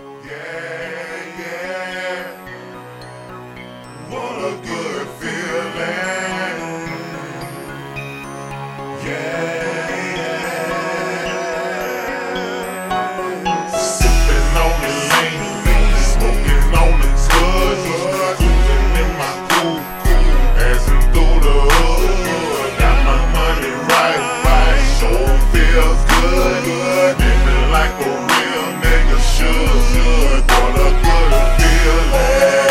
Yeah, yeah. What a good feeling. Yeah, yeah. Sipping on the lean, smoking on the good, cruising in my cool, passing through the hood. Got my money right, sure feels good, living like a real nigga should. What a good feeling.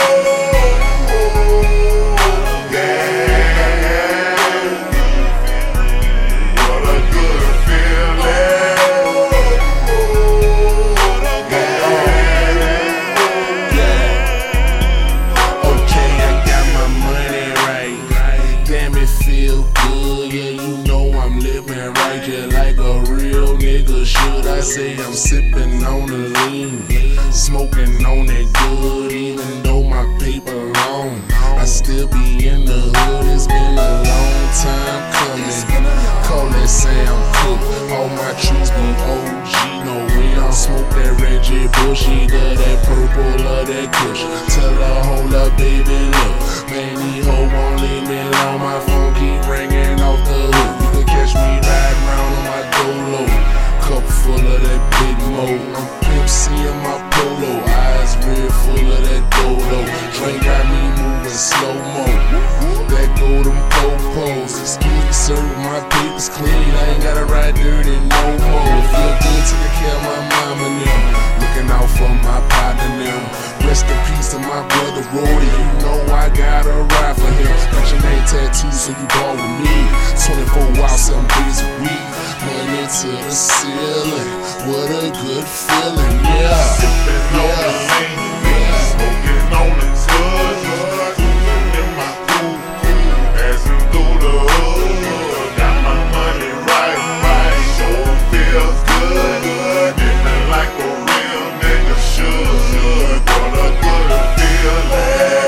I say I'm sipping on the lean, smoking on that good, even though my paper long. I still be in the hood, it's been a long time coming. Call that Sam Cooke, all my troops be OG. No, we don't smoke that Reggie Bush, either that purple or that kush. Tell her, hold up, baby, look, man, these hoes won't leave me alone. My phone keep ringing off the hook. You can catch me riding around on my Dolo, cup full of that big mo. I'm Pimp C in my polo, eyes red full of that dodo. Drink got me moving slow-mo, that go them po-pos. Excuse me, sir, my paper's clean, I ain't gotta ride dirty no more. Feel good, taking care of my mom and them, looking out for my partner them. Rest in peace to my brother Rory, you know I gotta ride for him. Got your name tattooed so you ball with me, 24 hours, 7 days a week. Money to the ceiling, what a good feeling, yeah. Sipping on the lean, smoking on the good, cruising in my cool, passing through the hood. Got my money right, sure feels good, living like a real nigga should. What a good feeling.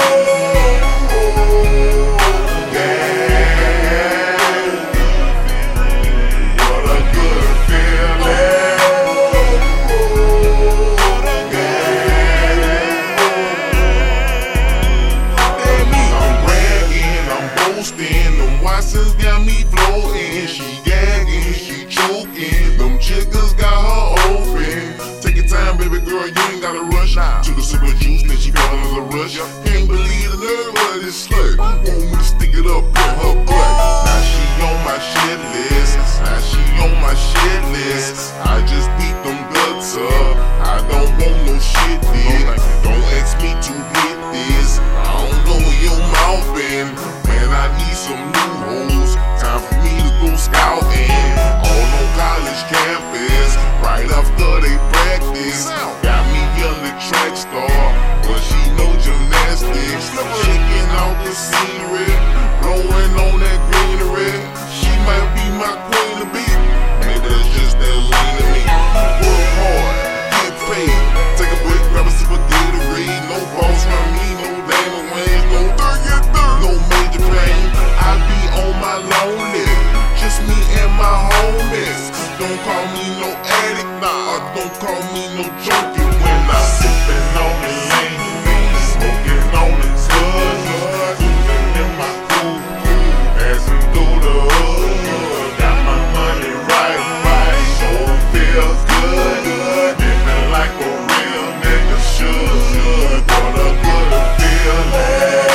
Them Watsons got me floating, she gagging, she choking. Them chickens got her open. Take your time, baby girl, you ain't gotta rush. Took a sip of juice, then she fell under the rush. Can't believe the nerve of this slut. Want me to stick it up in her butt. Now she on my shit list. Now she on my shit list. I just beat them guts up. I don't want no shit, bitch. Don't ask me to hit this. I don't know where your mouth been. Man, I need some new hoes. Time for me to go scouting. On no college campus, right after they practice. Got me on the track star, but she know gymnastics. Shaking out the scenery, blowing on that greenery. She might be my queen to be. Maybe that's just that lean to me. Work hard, get paid. Take a break, grab a sip of Gatorade. No boss around me, no diamond wings, no no major pain. I be on my lonely, just me and my homies. Don't call me no addict, nah, don't call me no junkie when I sippin' on the lean, smoking on the good, cruising in my cool, passing through the hood. Got my money right, sure feels good, living like a real nigga should. What a good feeling.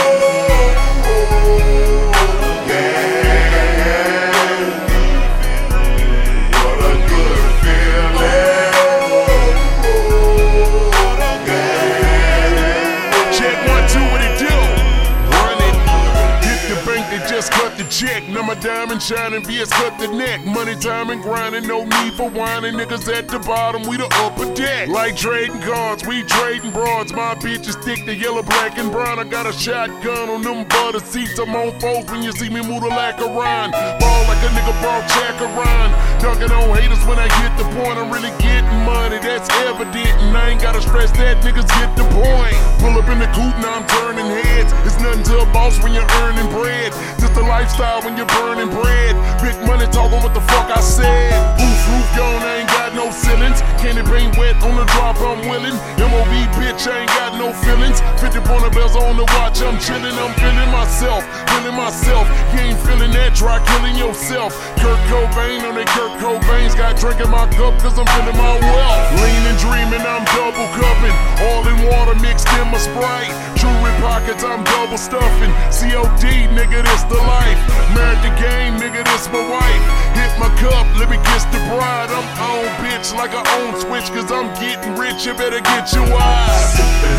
Check, now my diamond shining, VS cut the neck. Money, time, and grinding, no need for whining. Niggas at the bottom, we the upper deck. Like trading cards, we trading broads. My bitches stick the yellow, black, and brown. I got a shotgun on them butter seats. I'm on foes when you see me move like a rhyme. Ball like a nigga brought Chacaron. Dunking on haters when I get the point. I'm really getting money, that's evident. And I ain't gotta stress that, niggas get the point. Pull up in the coupe, now I'm turning heads. It's nothing to a boss when you're earning bread. Just the lifestyle when you're burning bread. Big money talking what the fuck I said. Roof gone, I ain't got no ceilings. Candy paint wet on the drop. hop, I'm willing. MOB bitch, I ain't got no feelings. 50 pointer bells on the watch, I'm chillin', I'm feeling myself, feeling myself. You ain't feeling that, try killing yourself. Kurt Cobain on that Kurt Cobain's got drink in my cup, cause I'm feeling my wealth. Leaning, dreaming, I'm double cupping. All in water mixed in my Sprite. Jewelry pockets, I'm double stuffing. COD, nigga, this the life. Married the game, nigga, this my wife. Hit my cup, let me kiss the bride. I'm on, bitch, like I own Switch, cause I'm getting rich, you better get your eyes.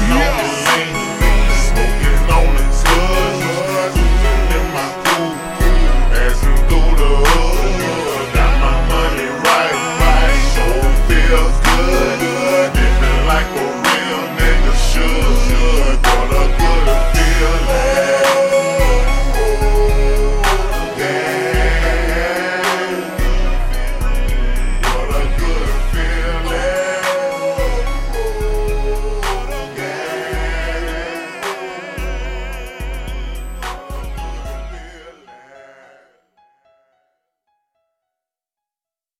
Smoking on it, in my cool, passing through the hood.